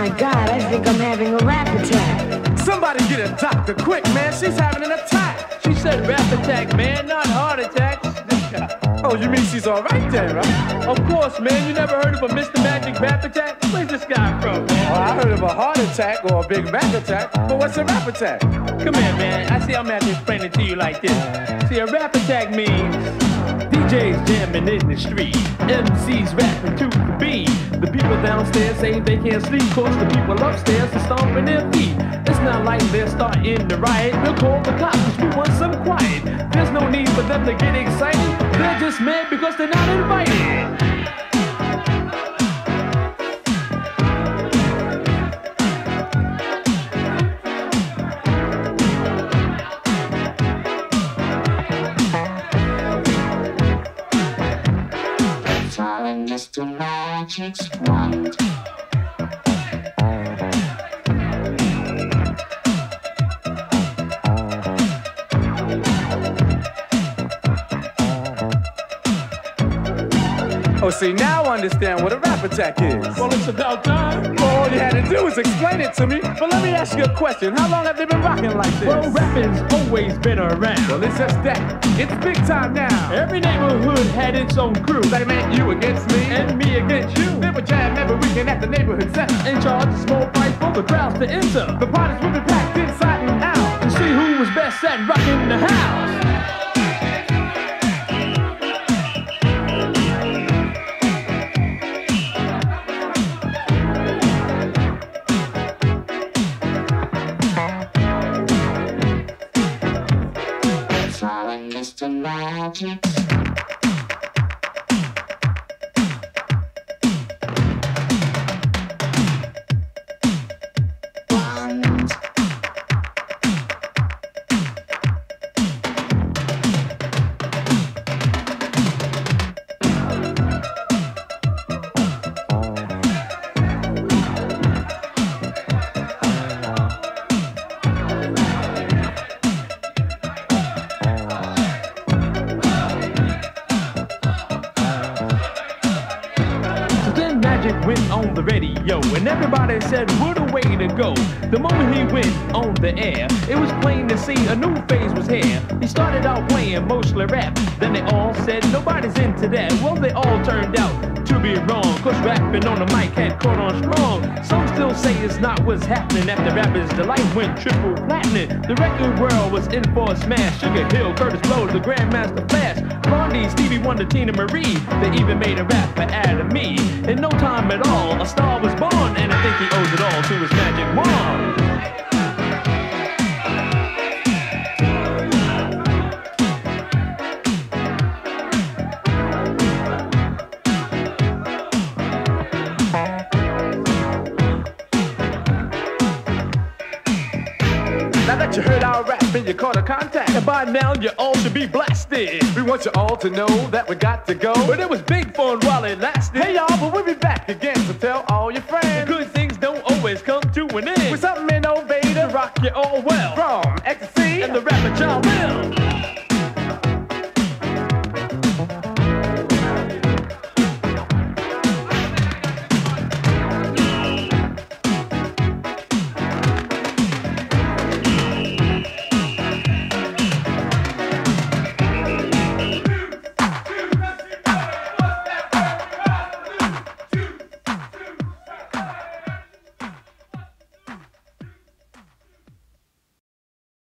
my God, I think I'm having a rap attack. Somebody get a doctor quick, man. She's having an attack. She said rap attack, man, not heart attacks. This guy. Oh, you mean she's all right then, right? Of course, man. You never heard of a Mr. Magic rap attack? Where's this guy from, man? Oh, I heard of a heart attack or a big rap attack, but what's a rap attack? Come here, man. I see I'm gonna have to explain it to you like this. See, a rap attack means DJs jamming in the street, MCs rapping to the beat. The people downstairs say they can't sleep, cause the people upstairs are stomping their feet. It's not like they're starting to riot. We'll call the cops cause we want some quiet. There's no need for them to get excited. They're just mad because they're not invited. Mr. Magic's wand. Oh, see, now I understand what a rap attack is. Well, it's about time. All you had to do was explain it to me. But let me ask you a question. How long have they been rocking like this? Well, rapping's always been around. Well, it's just that. It's big time now. Every neighborhood had its own crew. That meant you against me. And me against you. They would jam every weekend at the neighborhood center. And charge a small price for the crowds to enter. The parties would be packed inside and out. To see who was best at rocking the house. Mr. Magic. Went on the radio and everybody said what a way to go. The moment he went on the air, it was plain to see a new phase was here. He started out playing mostly rap, then they all said nobody's into that. Well, they all turned out to be wrong, cause rapping on the mic had caught on strong. Some still say it's not what's happening after Rapper's Delight went triple platinum. The record world was in for a smash. Sugar Hill, Curtis Blow, the Grandmaster Flash, Blondie, Stevie Wonder, Tina Marie. They even made a rap for Adam Me. In no time at all, a star was born, and I think he owes it all to his magic wand. Now that you heard our rap and you caught a contact, And by now you all should be blasted. we want you all to know that we got to go. But it was big fun while it lasted. Hey y'all, but we'll be back again, so tell all your friends. Good things don't always come to an end. With something innovative, Rock you all well. from ecstasy